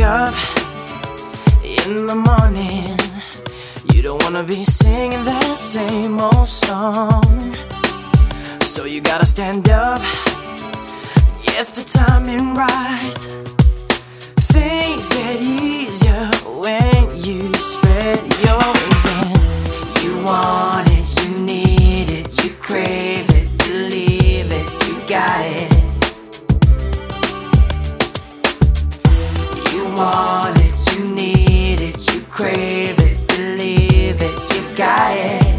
up in the morning, you don't wanna be singing that same old song. So you gotta stand up if the timing right. Things get easier when you spread your wings and you want it, you need it, you crave it, believe it, you got it. You want it, you need it, you crave it, believe it, you got it.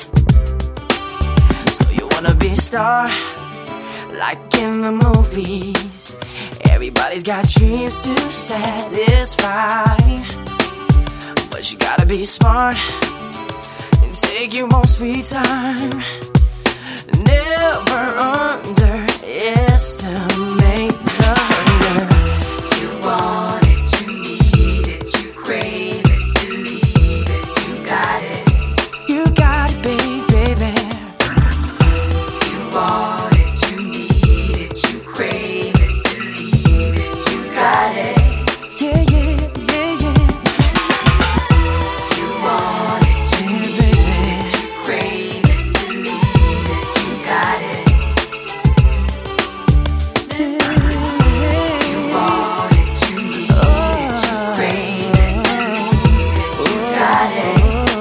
So you wanna be a star, like in the movies. Everybody's got dreams to satisfy, but you gotta be smart and take your own sweet time. Never underestimate the hunger. You want it, you need it, you crave it, believe it, you got it. You got it, baby. You want it, you need it, you crave it, believe it, you got it. Yeah, yeah, yeah, yeah. You want it, you need it, you crave it, believe it, you got it. You want it, you need it, you crave it, believe it, you got it.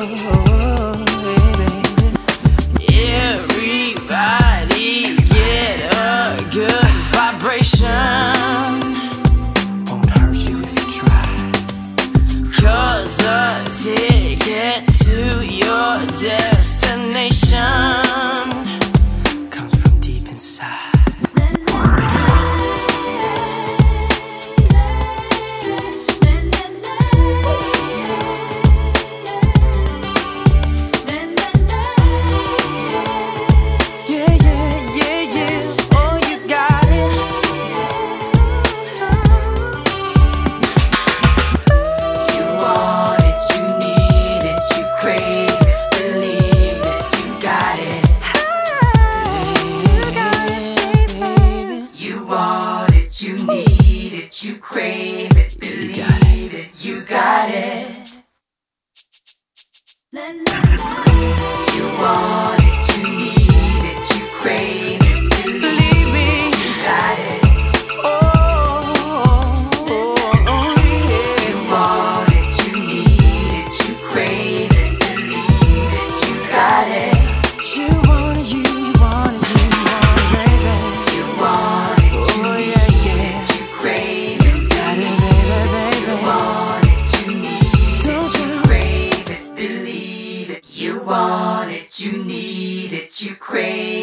Everybody get a good vibration. Won't hurt you if you try. 'Cause the ticket to your destination comes from deep inside. Yeah, yeah, yeah, yeah. Oh, you got it. You want it, you need it, you crave it, believe it, you got it. You want it, you need it, you crave it, believe it, you got it. You want it, you need it, you crave it, believe me, you got it. Oh, yeah. You want it, you need it, you crave it, believe it, you got it. You want it, you want it, you want it, baby. You want it, you need it, you crave it, got it, baby. You want it, you need it, you crave it, believe it. You want it, you need it, you crave